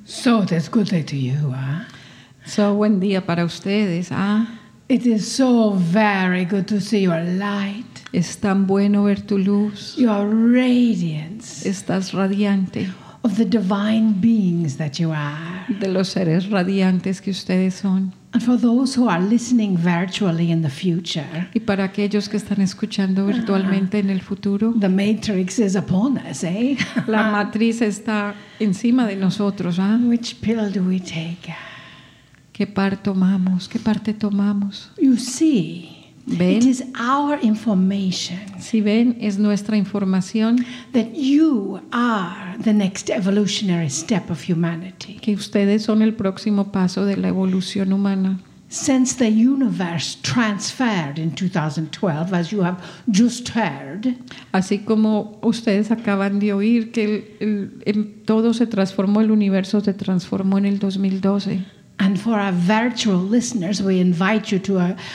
So that's good day to you, huh? So, buen día para ustedes. It is so very good to see your light, Es tan bueno ver tu luz. your radiance Estás radiante of the divine beings that you are. de los seres radiantes que ustedes son. And for those who are listening virtually in the future, Y para aquellos que están escuchando virtualmente en el futuro, the matrix is upon us, eh? la matriz está encima de nosotros. Which pill do we take? ¿Qué parte tomamos? ¿Qué parte tomamos? You see, ¿Ven? it is our information Si ven, es nuestra información that you are the next evolutionary step of humanity. que ustedes son el próximo paso de la evolución humana. Since the universe transferred in 2012, as you have just heard, Así como ustedes acaban de oír que todo se transformó, el universo se transformó en el 2012. and for our virtual listeners, we invite you to a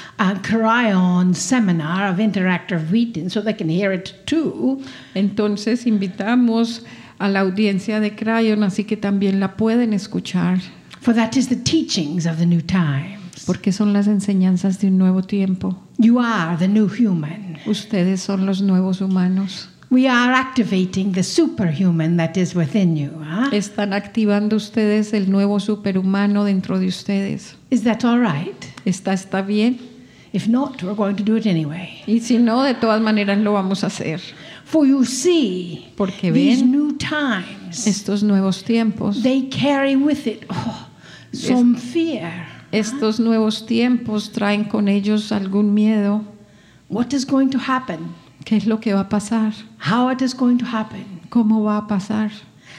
Cryon seminar of interactive reading so they can hear it too. Entonces invitamos a la audiencia de Cryon, así que también la pueden escuchar, For that is the teachings of the new times. porque son las enseñanzas de un nuevo tiempo. You are the new human. Ustedes son los nuevos humanos. We are activating the superhuman that is within you. Huh? Están activando ustedes el nuevo superhumano dentro de ustedes. Is that all right? ¿Está bien? If not, we're going to do it anyway. Y si no, de todas maneras lo vamos a hacer. For you see, Porque these ven, new times, estos nuevos tiempos, they carry with it some fear. estos nuevos tiempos traen con ellos algún miedo. What is going to happen? ¿Qué es lo que va a pasar? How it is going to happen? ¿Cómo va a pasar?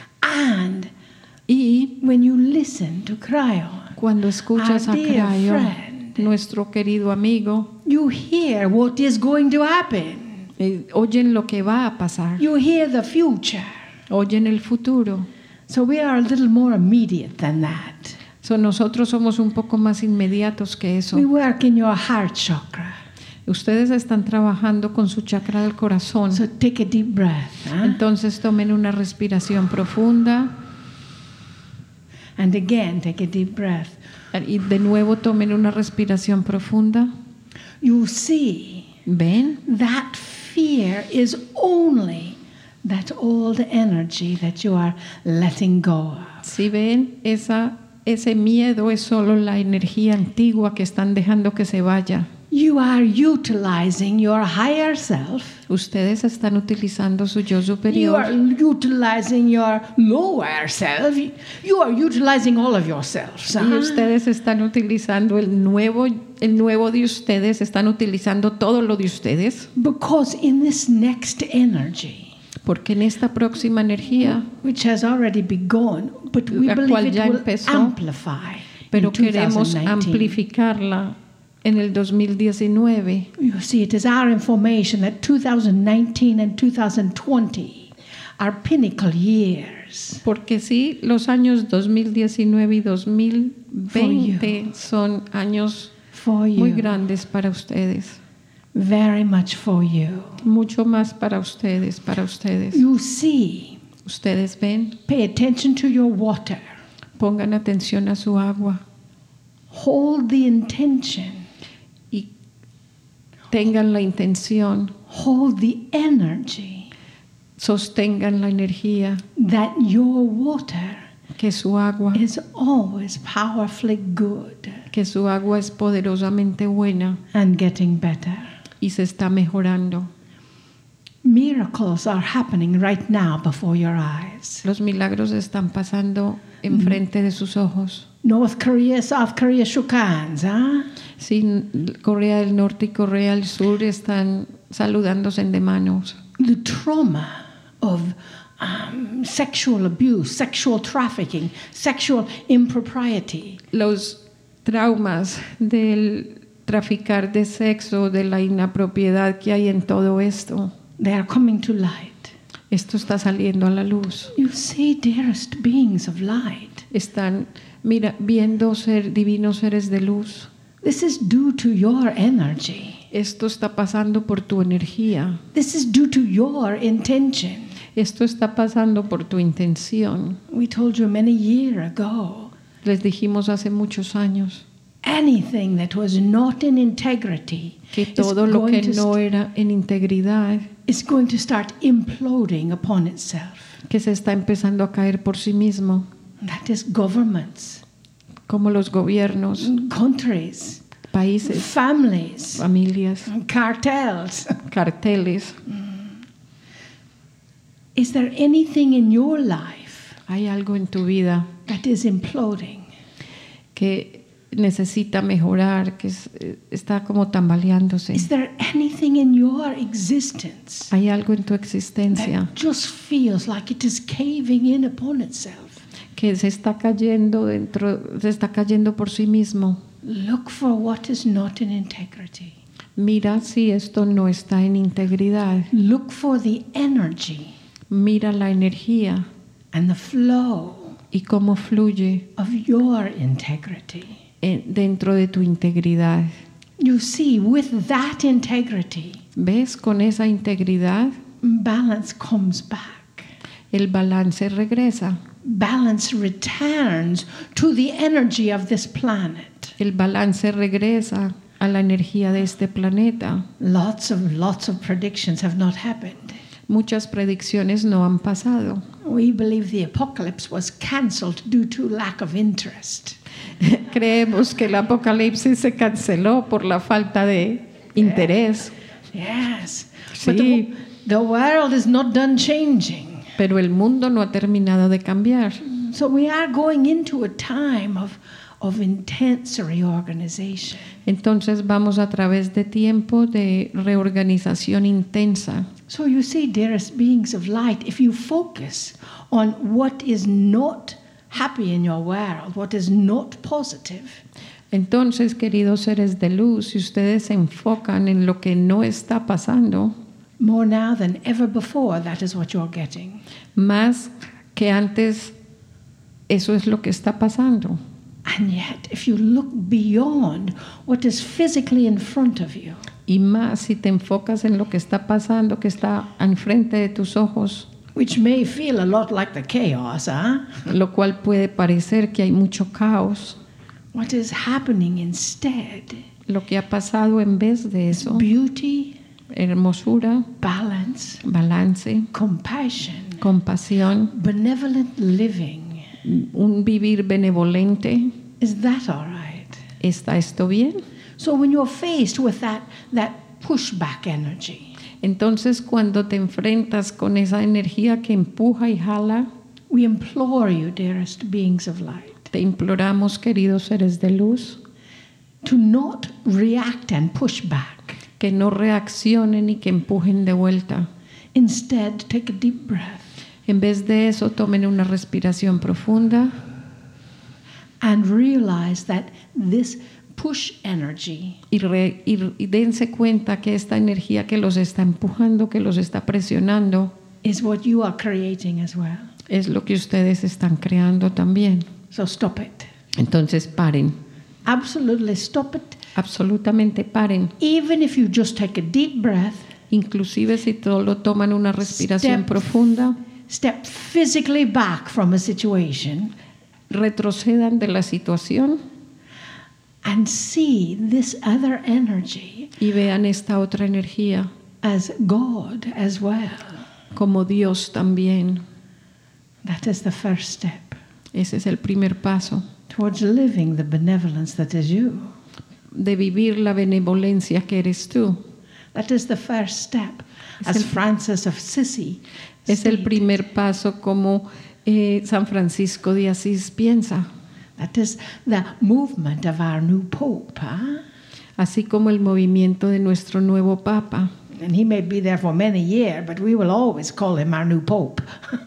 And Y when you listen to Cryon, cuando escuchas a Our dear Cryon, friend. nuestro querido amigo, you hear what is going to happen. oyen lo que va a pasar, You hear the future. oyen el futuro. So we are a little more immediate than that. Nosotros somos un poco más inmediatos que eso. We work in your heart chakra. Ustedes están trabajando con su chakra del corazón. So take a deep breath. Huh? Entonces tomen una respiración profunda And again, take a deep breath. y de nuevo tomen una respiración profunda. You see, ¿Ven? that fear is only that old energy that you are letting go of. Si ven, ese miedo es solo la energía antigua que están dejando que se vaya. You are utilizing your higher self. Ustedes están utilizando su yo You superior. are utilizing your lower self. You are utilizing all of yourselves. Y ustedes están utilizando el nuevo de ustedes, están utilizando todo lo de ustedes. Because in this next energy, Porque en esta próxima energía, which has already begun, but we La believe cual it ya will empezó, amplify pero in queremos 2019. amplificarla en el 2019. You see, it is our information that 2019 and 2020 are pinnacle years. Porque sí, los años 2019 y 2020 son años For muy you. grandes para ustedes. Very much for you. Mucho más para ustedes, para ustedes. You see, Ustedes ven, pay attention to your water. pongan atención a su agua Hold the intention. y tengan la intención, Hold the energy sostengan la energía, that your water que su agua is always powerfully good es poderosamente buena and getting better. y se está mejorando. Miracles are happening right now before your eyes. Los milagros están pasando enfrente de sus ojos. North Korea, South Korea shook hands, huh? Sí, Corea del Norte y Corea del Sur están saludándose de manos. The trauma of sexual abuse, sexual trafficking, sexual impropriety. Los traumas del traficar de sexo, de la inapropiedad que hay en todo esto, They are coming to light. esto está saliendo a la luz. You see, dearest beings of light, Están viendo ser divinos seres de luz. this is due to your energy. Esto está pasando por tu energía. This is due to your intention. Esto está pasando por tu intención. We told you many years ago, Les dijimos hace muchos años anything that was not in integrity que todo lo que no era en integridad, is going to start imploding upon itself. que se está empezando a caer por sí mismo, That is governments, como los gobiernos, countries, países, families, familias, cartels. carteles. Is there anything in your life Hay algo en tu vida that is imploding? que necesita mejorar, que está como tambaleándose. Is there anything in your existence Hay algo en tu existencia that just feels like it is caving in upon itself? que se está cayendo se está cayendo por sí mismo. Look for what is not in integrity. Mira si esto no está en integridad. Look for the energy Mira la energía and the flow y cómo fluye of your integrity. Dentro de tu integridad. You see, with that integrity, ¿Ves? Con esa integridad, balance comes back. el balance regresa. Balance returns to the energy of this planet. El balance regresa a la energía de este planeta. Lots of predictions have not happened. Muchas predicciones no han pasado. We believe the apocalypse was cancelled due to lack of interest. Creemos que el apocalipsis se canceló por la falta de interés. Yes. Sí. But the world is not done changing. Pero el mundo no ha terminado de cambiar. So we are going into a time of intense reorganization. Entonces vamos a través de tiempo de reorganización intensa. So you see, dearest beings of light, if you focus on what is not happy in your world, what is not positive, Entonces, queridos seres de luz, si ustedes se enfocan en lo que no está pasando, more now than ever before, that is what you're getting. más que antes, eso es lo que está pasando. And yet, if you look beyond what is physically in front of you, Y más si te enfocas en lo que está pasando, que está enfrente de tus ojos, which may feel a lot like the chaos, lo cual puede parecer que hay mucho caos, what is happening instead? lo que ha pasado en vez de eso, Beauty, hermosura, balance, balance, compassion, compasión, benevolent living. un vivir benevolente. Is that all right? ¿Está esto bien? So when you're faced with that pushback energy, Entonces, cuando te enfrentas con esa energía que empuja y jala, we implore you, dearest beings of light, te imploramos, queridos seres de luz, to not react and push back. que no reaccionen y que empujen de vuelta. Instead, take a deep breath En vez de eso, tomen una respiración profunda and realize that this push energy y dense cuenta que esta energía que los está empujando, que los está presionando, is what you are creating as well. es lo que ustedes están creando también. So stop it. Entonces, paren. Absolutely stop it. Absolutamente paren. Even if you just take a deep breath, Inclusive si solo toman una respiración profunda, step physically back from a situation retrocedan de la situación and see this other energy y vean esta otra energía as God as well. como Dios también. That is the first step Ese es el primer paso towards living the benevolence that is you. de vivir la benevolencia que eres tú. That is the first step, Es as el- Francis of Assisi Es el stated. primer paso como San Francisco de Asís piensa, That is the movement of our new Pope. así como el movimiento de nuestro nuevo Papa. And he may be there for many years, but we will always call him our new Pope.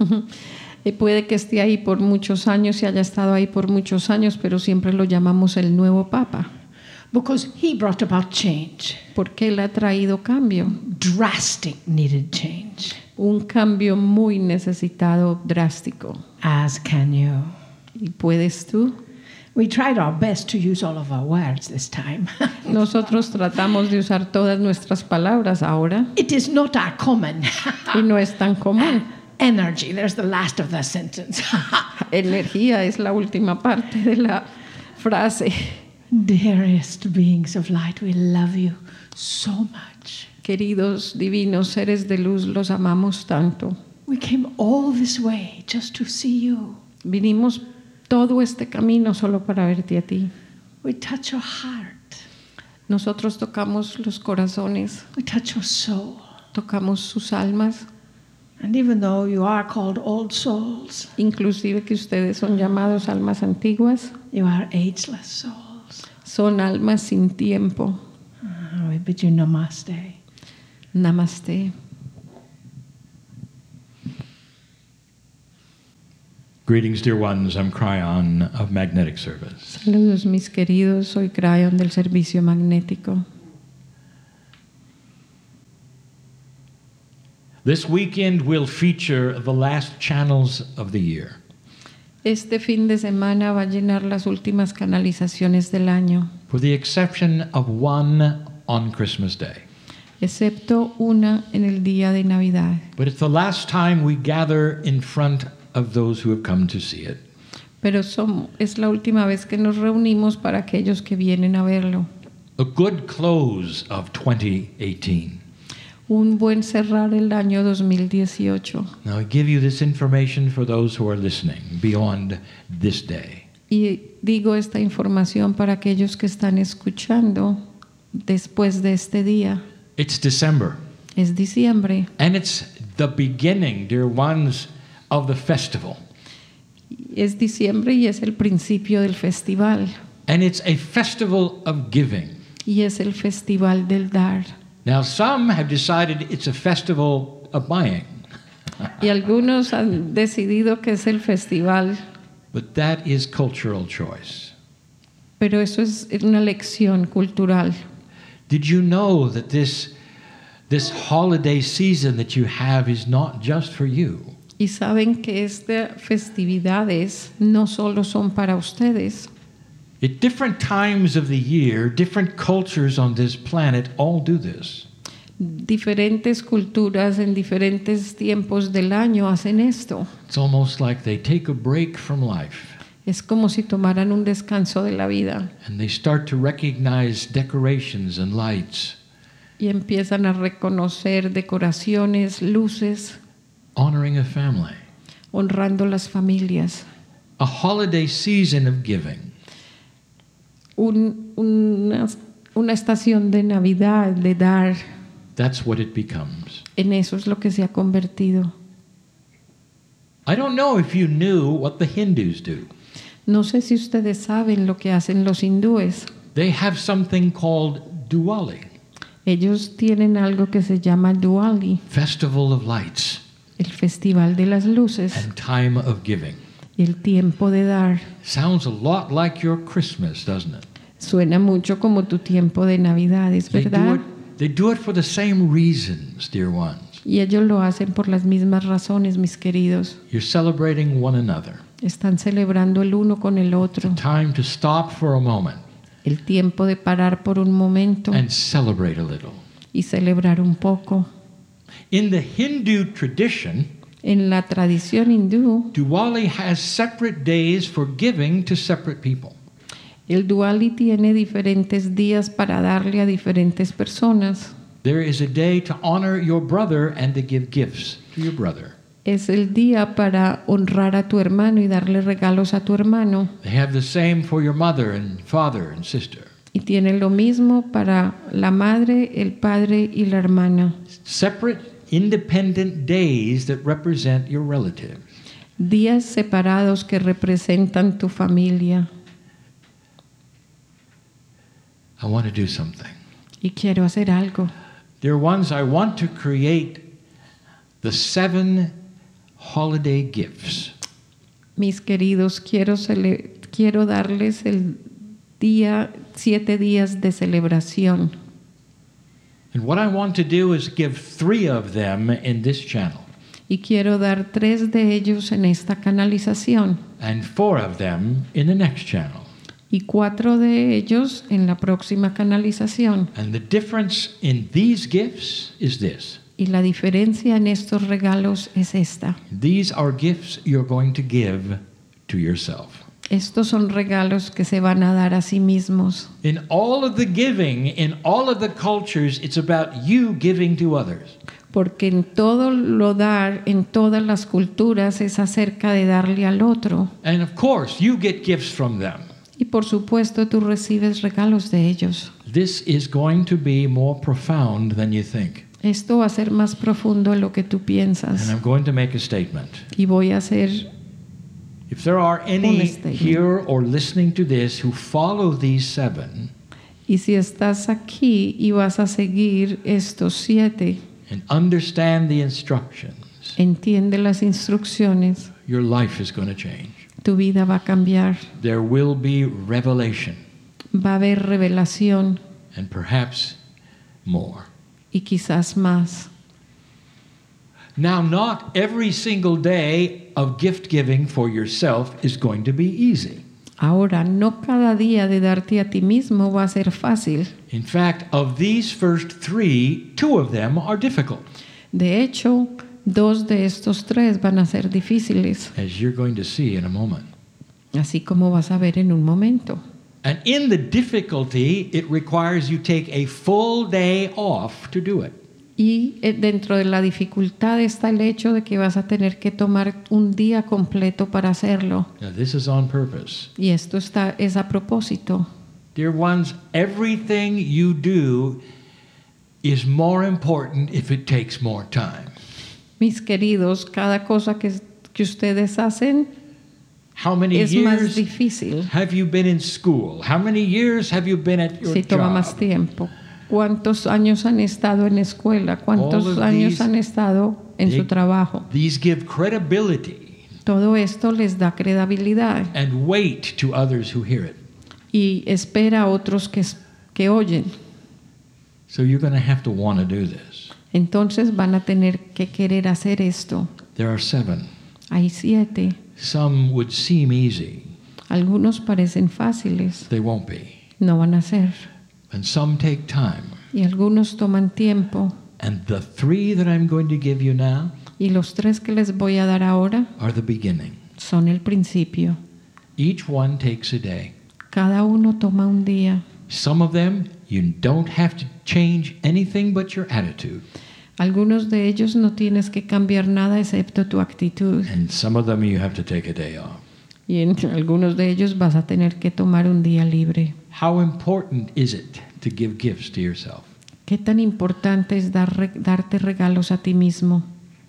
Puede que esté ahí por muchos años y haya estado ahí por muchos años, pero siempre lo llamamos el nuevo Papa, Because he brought about change. porque él ha traído cambio, Drastic needed change. un cambio muy necesitado, drástico. As can you. ¿Y puedes tú? We tried our best to use all of our words this time. Nosotros tratamos de usar todas nuestras palabras ahora It is not our common. y no es tan común. energy. There's the last of that sentence. Energía es la última parte de la frase. Dearest beings of light, we love you so much. Queridos divinos seres de luz, los amamos tanto. We came all this way just to see you. Vinimos todo este camino solo para verte a ti. We touch your heart. Nosotros tocamos los corazones, We touch your soul. tocamos sus almas, And even though you are called old souls, inclusive que ustedes son llamados almas antiguas, you are ageless souls. son almas sin tiempo. We bid you namaste. Namaste. Greetings, dear ones. I'm Cryon of Magnetic Service. Saludos mis queridos, soy Cryon del Servicio Magnético. This weekend will feature the last channels of the year. Este fin de semana va a llenar las últimas canalizaciones del año, For the exception of one on Christmas Day. excepto una en el día de Navidad. But it's the last time we gather in front of those who have come to see it. Pero es la última vez que nos reunimos para aquellos que vienen a verlo. A good close of 2018. Un buen cerrar el año 2018. Now, I give you this information for those who are listening beyond this day. Y digo esta información para aquellos que están escuchando después de este día. It's December, Es diciembre and it's the beginning, dear ones, of the festival. Es diciembre y es el principio del festival. And it's a festival of giving. Y es el festival del dar. Now, some have decided it's a festival of buying, Y algunos han decidido que es el festival, but that is cultural choice. pero eso es una lección cultural. Did you know that this holiday season that you have is not just for you? Y saben que estas festividades no solo son para ustedes. At different times of the year, different cultures on this planet all do this. Diferentes culturas en diferentes tiempos del año hacen esto. It's almost like they take a break from life Es como si tomaran un descanso de la vida and they start to recognize decorations and lights, y empiezan a reconocer decoraciones, luces, honoring a family. honrando las familias. A holiday season of giving. Una estación de Navidad, de dar. That's what it becomes. En eso es lo que se ha convertido. I don't know if you knew what the Hindus do. No sé si ustedes saben lo que hacen los hindúes. They have something called Diwali, Ellos tienen algo que se llama Diwali, Festival of Lights el festival de las luces, and Time of Giving. el tiempo de dar. Sounds a lot like your Christmas, doesn't it? Suena mucho como tu tiempo de Navidad, ¿es verdad? They do it for the same reasons, dear ones. Y ellos lo hacen por las mismas razones, mis queridos. You're celebrating one another. Están celebrando el uno con el otro. Time to stop for a moment El tiempo de parar por un momento and celebrate a little. y celebrar un poco. In the Hindu tradition, En la tradición hindú, Diwali has separate days for giving to separate people. el Diwali tiene diferentes días para darle a diferentes personas. There is a day to honor your brother and to give gifts to your brother. Es el día para honrar a tu hermano y darle regalos a tu hermano. They have the same for your mother and father and sister. Y tiene lo mismo para la madre, el padre y la hermana. Separate, independent days that represent your relatives. Días separados que representan tu familia. I want to do something. Y quiero hacer algo. Dear ones, I want to create the 7 holiday gifts. Mis queridos, quiero darles el día, 7 días de celebración. And what I want to do is give 3 of them in this channel Y quiero dar 3 de ellos en esta canalización and 4 of them in the next channel. y 4 de ellos en la próxima canalización. And the difference in these gifts is this. Y Y la diferencia en estos regalos es esta. These are gifts you're going to give to yourself. Estos son regalos que se van a dar a sí mismos. In all of the giving, in all of the cultures, it's about you giving to others. Porque en todo lo dar, en todas las culturas, es acerca de darle al otro. And of course, you get gifts from them. Y por supuesto tú recibes regalos de ellos. This is going to be more profound than you think. Esto va a ser más profundo de lo que tú And piensas. I'm going to make a statement. Y voy a hacer, If there are any statement. here or listening to this who follow these 7 y si estás aquí y vas a seguir estos 7, and understand the instructions, entiende las instrucciones, your life is going to change. tu vida va a cambiar. There will be revelation Va a haber revelación and perhaps more. y quizás más. Now, not every single day of gift giving for yourself is going to be easy. Ahora, no cada día de darte a ti mismo va a ser fácil. In fact, of these first 3, 2 of them are difficult, De hecho, 2 de estos 3 van a ser difíciles, as you're going to see in a moment. así como vas a ver en un momento. And in the difficulty, it requires you take a full day off to do it. Y dentro de la dificultad está el hecho de que vas a tener que tomar un día completo para hacerlo. Now, this is on purpose. Y esto es a propósito. Dear ones, everything you do is more important if it takes more time. Mis queridos, cada cosa que ustedes hacen How many es más years difícil have you been in school? How many years have you been at your si toma más job? tiempo. ¿Cuántos años han estado en escuela? ¿Cuántos All of años these- han estado en su trabajo? These give credibility Todo esto les da credibilidad and weight to others who hear it. y espera a otros que oyen. So you're going to have to want to do this. Entonces van a tener que querer hacer esto. There are 7. Hay 7. Some would seem easy. Algunos parecen fáciles, They won't be. no van a ser. And some take time. Y algunos toman tiempo. And the 3 that I'm going to give you now Y los 3 que les voy a dar ahora are the beginning. son el principio. Each one takes a day. Cada uno toma un día. Some of them, you don't have to change anything but your attitude. Algunos de ellos no tienes que cambiar nada excepto tu actitud. And some of them, you have to take a day off. Y en algunos de ellos vas a tener que tomar un día libre. How important is it to give gifts to yourself? ¿Qué tan importante es darte regalos a ti mismo?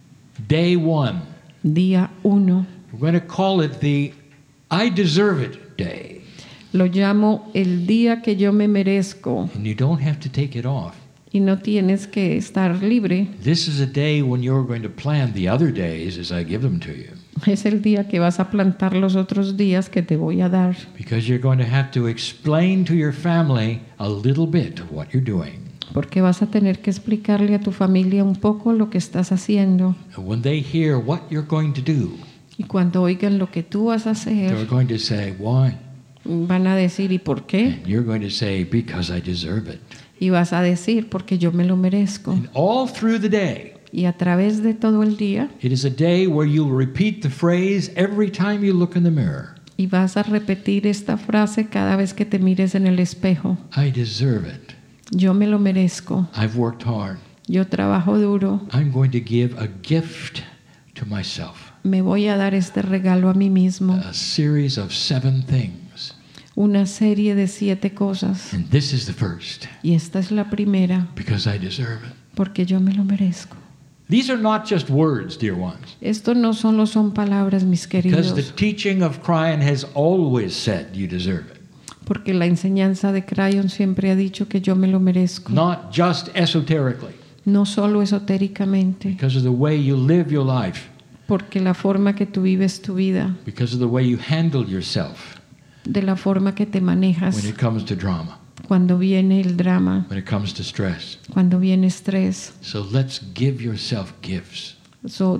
Day 1, Día 1. we're going to call it the I deserve it day. Lo llamo el día que yo me merezco. And you don't have to take it off. Y no tienes que estar libre. This is a day when you're going to plan the other days as I give them to you. Es el día que vas a plantar los otros días que te voy a dar. Because you're going to have to explain to your family a little bit of what you're doing. Porque vas a tener que explicarle a tu familia un poco lo que estás haciendo. And when they hear what you're going to do, Y cuando oigan lo que tú vas a they're hacer, going to say, why? van a decir, ¿y por qué? And you're going to say, because I deserve it. Y vas a decir, porque yo me lo merezco. And all through the day, Y a través de todo el día, it is a day where you'll repeat the phrase every time you look in the mirror. y vas a repetir esta frase cada vez que te mires en el espejo. I deserve it. Yo me lo merezco. I've worked hard. Yo trabajo duro. I'm going to give a gift to myself. Me voy a dar este regalo a mí mismo. A series of 7 things. Una serie de 7 cosas. And this is the first, Y esta es la primera, because I deserve it. porque yo me lo merezco. These are not just words, dear ones. Esto no solo son palabras, mis Because the queridos. teaching of Cryan has always said you deserve it. Porque la enseñanza de Crayon siempre ha dicho que yo me lo merezco. Not just esoterically, No solo esotéricamente. because of the way you live your life, Porque la forma que tú vives tu vida, because of the way you handle yourself de la forma que te manejas when it comes to drama, cuando viene el drama, when it comes to stress. cuando viene estrés. So let's give yourself gifts. So,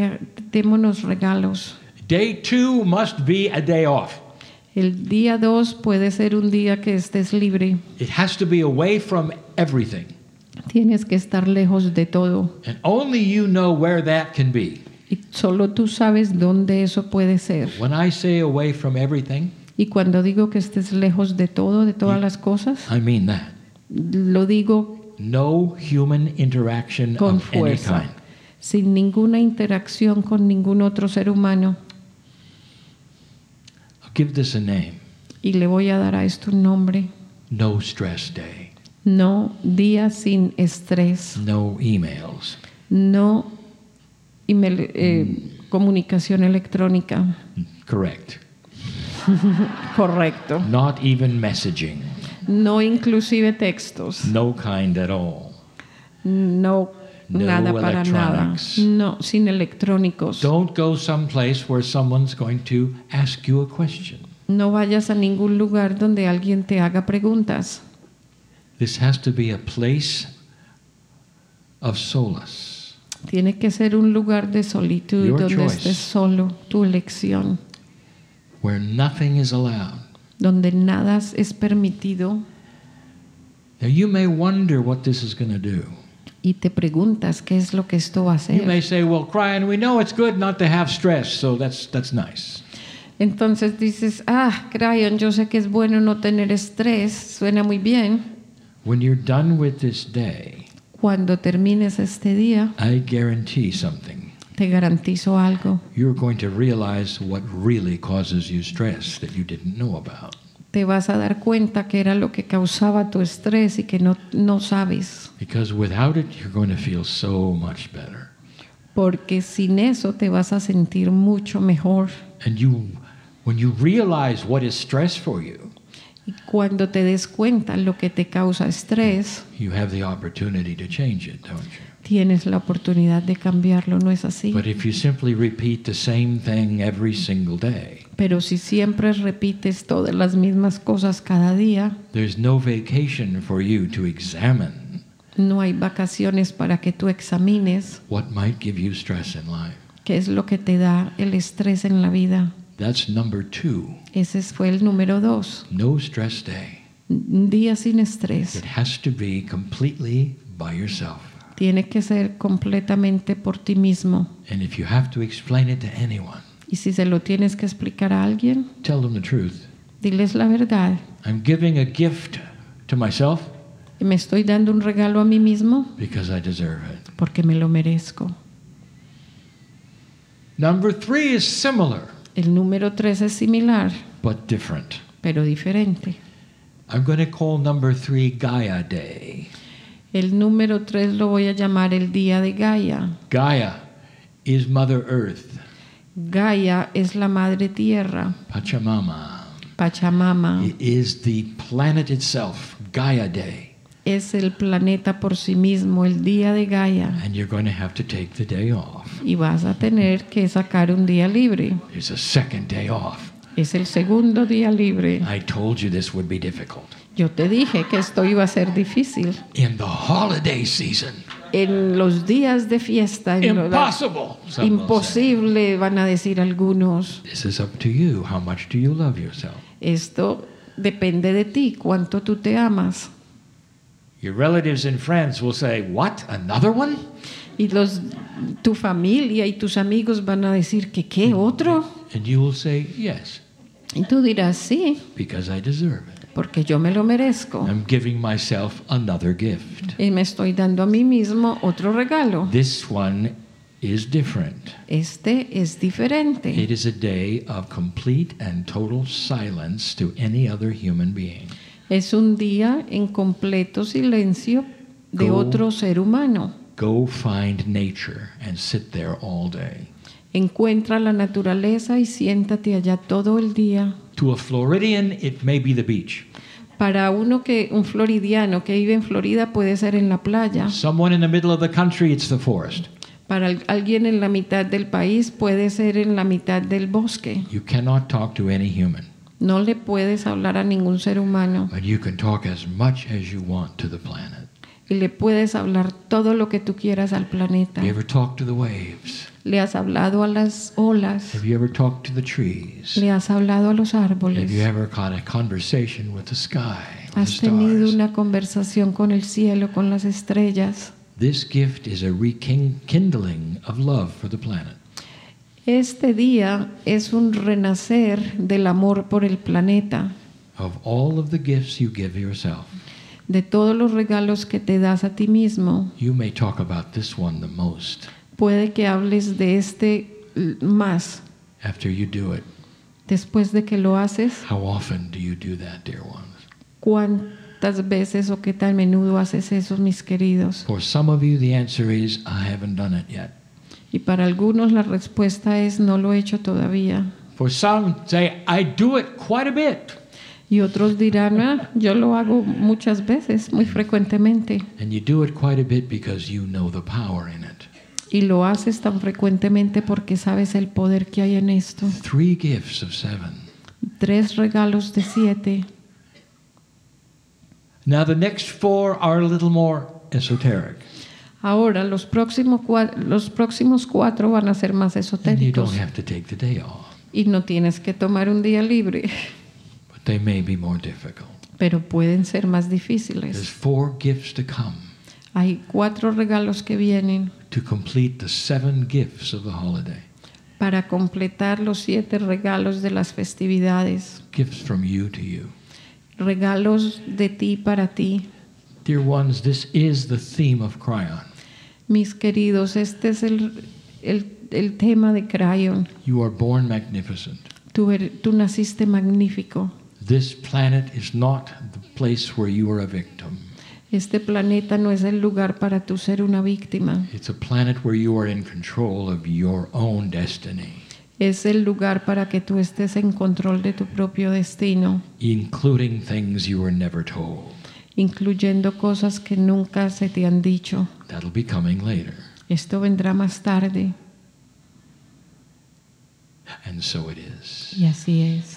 démonos regalos. Day 2 must be a day off. El día 2 puede ser un día que estés libre. It has to be away from everything. Tienes que estar lejos de todo. And only you know where that can be. Y solo tú sabes dónde eso puede ser. When I say away from everything, Y cuando digo que estés lejos de todo, de todas las cosas, I mean that. lo digo No human interaction con of any fuerza, kind. sin ninguna interacción con ningún otro ser humano. I'll give this a name. Y le voy a dar a esto un nombre. No stress day. No día sin estrés. No emails. No comunicación electrónica. Correct. Correcto. Not even messaging. No inclusive textos. No kind at all. No, No nada para nada. electronics. No, sin electrónicos. Don't go someplace where someone's going to ask you a question. No vayas a ningún lugar donde alguien te haga preguntas. This has to be a place of solace. Tiene que ser un lugar de solitud Your donde choice. estés solo, tu elección, Where nothing is allowed. donde nada es permitido Now you may wonder what this is going to do. y te preguntas qué es lo que esto va a You may hacer. say, well, Brian, we know it's good not to have stress, so that's nice. Entonces dices, Crayon, yo sé que es bueno no tener estrés, suena muy bien. When you're done with this day, Cuando termines este día, I guarantee something. te garantizo algo. You're going to realize what really causes you stress that you didn't know about. Te vas a dar cuenta que era lo que causaba tu estrés y que no sabes. Because without it, you're going to feel so much better. Porque sin eso te vas a sentir mucho mejor. And when you realize what is stress for you, Y cuando te des cuenta lo que te causa estrés, you have the opportunity to change it, don't you? tienes la oportunidad de cambiarlo, ¿no es así? But if you simply repeat the same thing every single day, Pero si siempre repites todas las mismas cosas cada día, there's no vacation for you to examine no hay vacaciones para que tú examines what might give you stress in life. qué es lo que te da el estrés en la vida. That's number 2. Ese fue el número 2. No stress day. Un día sin estrés. It has to be completely by yourself. Tiene que ser completamente por ti mismo. And if you have to explain it to anyone, Y si se lo tienes que explicar a alguien, tell them the truth. diles la verdad. I'm giving a gift to myself Me estoy dando un regalo a mí mismo because I deserve it. porque me lo merezco. Number 3 is similar, El número 3 es similar, but different. pero diferente. I'm going to call number 3 Gaia Day. El número 3 lo voy a llamar el día de Gaia. Gaia is Mother Earth, Gaia es la madre tierra, Pachamama. Pachamama. It is the planet itself, Gaia Day. Es el planeta por sí mismo, el día de Gaia. And you're going to have to take the day off. Y vas a tener que sacar un día libre. There's a second day off. Es el segundo día libre. I told you this would be difficult. Yo te dije que esto iba a ser difícil. In the holiday season, En los días de fiesta, impossible. some will say. imposible, van a decir algunos. This is up to you. How much do you love yourself? Esto depende de ti, cuánto tú te amas. Your relatives and friends will say, "What? Another one?" Y tu familia y tus amigos van a decir que ¿qué otro? And you will say, "Yes, Y tú dirás sí, because I deserve it. porque yo me lo merezco. I'm giving myself another gift." Y me estoy dando a mí mismo otro regalo. This one is different. Este es diferente. It is a day of complete and total silence to any other human being. Es un día en completo silencio de Go. otro ser humano. Go find nature and sit there all day. Encuentra la naturaleza y siéntate allá todo el día. To a Floridian, it may be the beach. Para un floridiano que vive en Florida puede ser en la playa. Someone in the middle of the country, it's the forest. Para alguien en la mitad del país puede ser en la mitad del bosque. You cannot talk to any human, No le puedes hablar a ningún ser humano but you can talk as much as you want to the planet. y le puedes hablar todo lo que tú quieras al planeta. Have you ever talked to the waves? Le has hablado a las olas, Have you ever talked to the trees? le has hablado a los Have árboles, you ever had a conversation with the sky? or the Has tenido stars. una conversación con el cielo, con las estrellas. This gift is a rekindling of love for the planet. Este día es un renacer del amor por el planeta, Of all of the gifts you give yourself, de todos los regalos que te das a ti mismo. you may talk about this one the most Puede que hables de este más after you do it. después de que lo haces. How often do you do that, dear ones? ¿Cuántas veces o qué tan menudo haces eso, mis queridos? For some of you, the answer is, I haven't done it yet. Y para algunos la respuesta es no lo he hecho todavía. For some, say, I do it quite a bit. Y otros dirán, yo lo hago muchas veces, muy frecuentemente. And you do it quite a bit because you know the power in it. Y lo haces tan frecuentemente porque sabes el poder que hay en esto. 3 gifts of 7. 3 regalos de 7. Now the next 4 are a little more esoteric. Ahora, los próximos 4 van a ser más And you esotéricos. don't have to take the day off. Y no tienes que tomar un día libre, But they may be more difficult. pero pueden ser más There's difíciles. 4 gifts to come Hay 4 regalos que vienen to complete the 7 gifts of the holiday. para completar los 7 regalos de las festividades. Gifts from you to you. Regalos de ti para ti. Dear ones, this is the theme of Cryon. Mis queridos, este es el tema de Cryon. You are born magnificent. Tú naciste magnífico. This planet is not the place where you are a victim. Este planeta no es el lugar para tú ser una víctima. It's a planet where you are in control of your own destiny, Es el lugar para que tú estés en control de tu propio destino, including things you were never told. incluyendo cosas que nunca se te han dicho. That'll be coming later. Esto vendrá más tarde. And so it is. Y así es.